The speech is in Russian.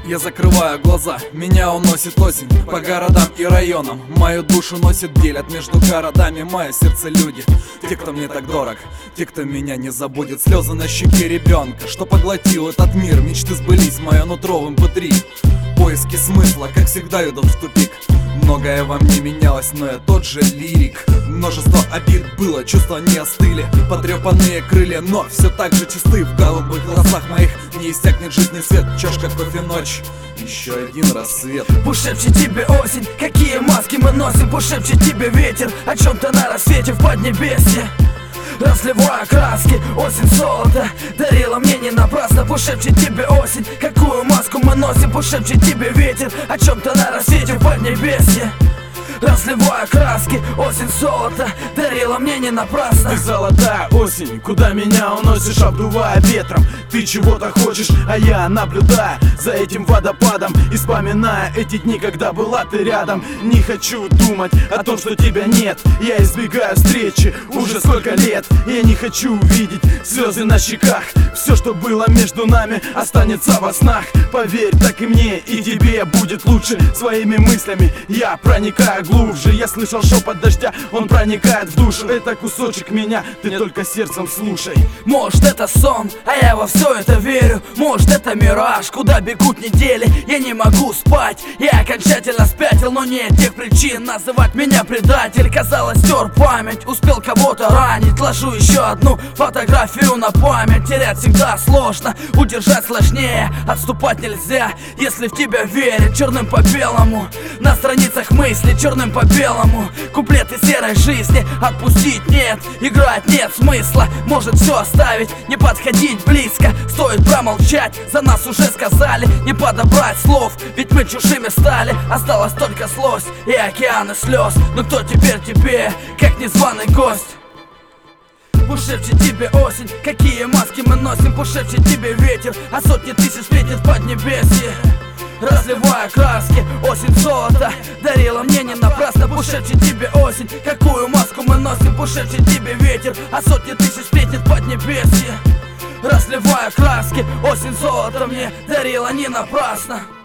Я закрываю глаза, меня уносит осень по городам и районам. Мою душу носит, делят между городами мое сердце люди. Те, кто мне так дорог, те, кто меня не забудет. Слезы на щеке ребенка, что поглотил этот мир. Мечты сбылись, мое нутро в MP3. Поиски смысла, как всегда, идут в тупик. Многое во мне менялось, но я тот же лирик. Множество обид было, чувства не остыли. Потрепанные крылья, но все так же чисты. В голубых глазах моих не иссякнет жизненный свет. Чашка кофе, ночь, еще один рассвет. Пусть шепчет тебе осень, какие маски мы носим. Пусть шепчет тебе ветер о чем-то на рассвете в Поднебесье. Разливая краски, осень золото дарила мне не напрасно. Пусть шепчет тебе осень, какую маску мы носим. Пусть шепчет тебе ветер о чем-то на рассвете в Поднебесье. Разливая краски, осень золото дарила мне не напрасно. Ты золотая осень, куда меня уносишь, обдувая ветром. Ты чего-то хочешь, а я наблюдая за этим водопадом и вспоминая эти дни, когда была ты рядом. Не хочу думать о том, что тебя нет. Я избегаю встречи уже сколько лет. Я не хочу видеть слезы на щеках. Все, что было между нами, останется во снах. Поверь, так и мне, и тебе будет лучше. Своими мыслями я проникаю глубже. Я слышал шепот дождя, он проникает в душу. Это кусочек меня, ты только сердцем слушай. Может это сон, а я во все это верю. Может это мираж, куда бегут недели. Я не могу спать, я окончательно спятил. Но нет тех причин называть меня предатель. Казалось, стер память, успел кого-то ранить. Ложу еще одну фотографию на память. Терять всегда сложно, удержать сложнее. Отступать нельзя, если в тебя верят. Черным по белому, на страницах мысли черным по белому. Куплеты серой жизни отпустить нет, играть нет смысла. Может все оставить, не подходить близко. Стоит промолчать, за нас уже сказали. Не подобрать слов, ведь мы чужими стали. Осталась только злость и океаны слез. Но кто теперь тебе, как незваный гость? Пусть шепчет тебе осень, какие маски мы носим. Пусть шепчет тебе ветер, а сотни тысяч встретит Поднебесье. Разливая краски, осень золото дарила мне не напрасно. Пусть шепчет тебе осень, какую маску мы носим. Пусть шепчет тебе ветер, а сотни тысяч встретит Поднебесье. Разливая краски, осень золото мне дарила не напрасно.